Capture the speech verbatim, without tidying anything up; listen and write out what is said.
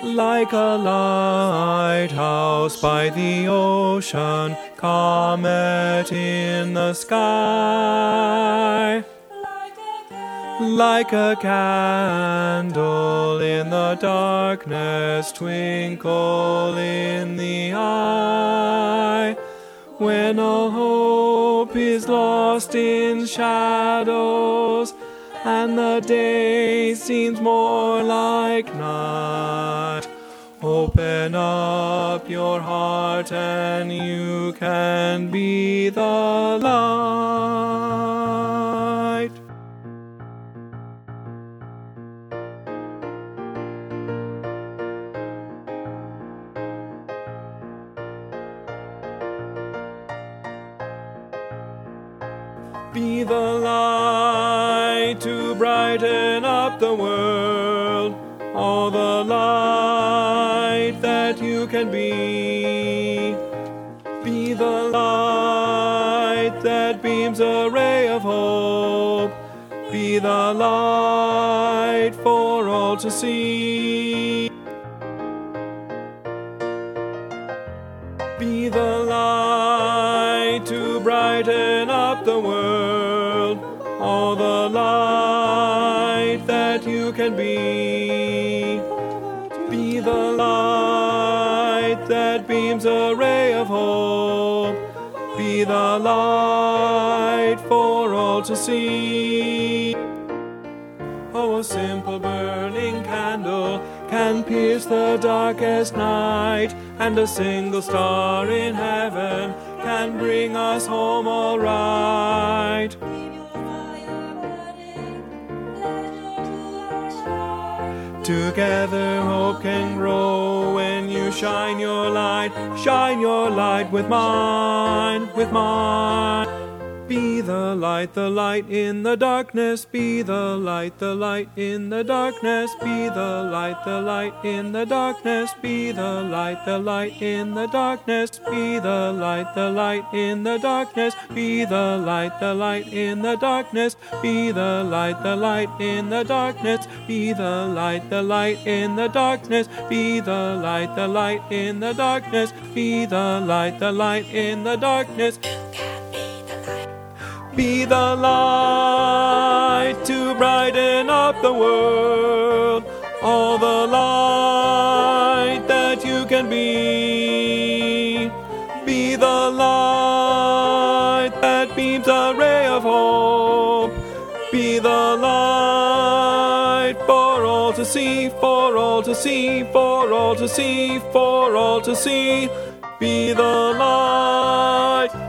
Like a lighthouse by the ocean, comet in the sky. Like a candle in the darkness, twinkle in the eye. When all hope is lost in shadows, and the day seems more like night, open up your heart and you can be the light. Be the light to brighten up the world, all the light that you can be. Be the light that beams a ray of hope. Be the light for all to see. Be the light to brighten up the world, all the light that you can be. Be the light that beams a ray of hope. Be the light for all to see. Oh, a simple burning candle can pierce the darkest night, and a single star in heaven can bring us home all right. Together hope can grow when you shine your light, shine your light with mine, with mine. Be the light, the light in the darkness. Be the light, the light in the darkness. Be the light, the light in the darkness. Be the light, the light in the darkness. Be the light, the light in the darkness. Be the light, the light in the darkness. Be the light, the light in the darkness. Be the light, the light in the darkness. Be the light, the light in the darkness. Be the light, the light in the darkness. Be the light to brighten up the world, all the light that you can be. Be the light that beams a ray of hope. Be the light for all to see, for all to see, for all to see, for all to see. Be the light.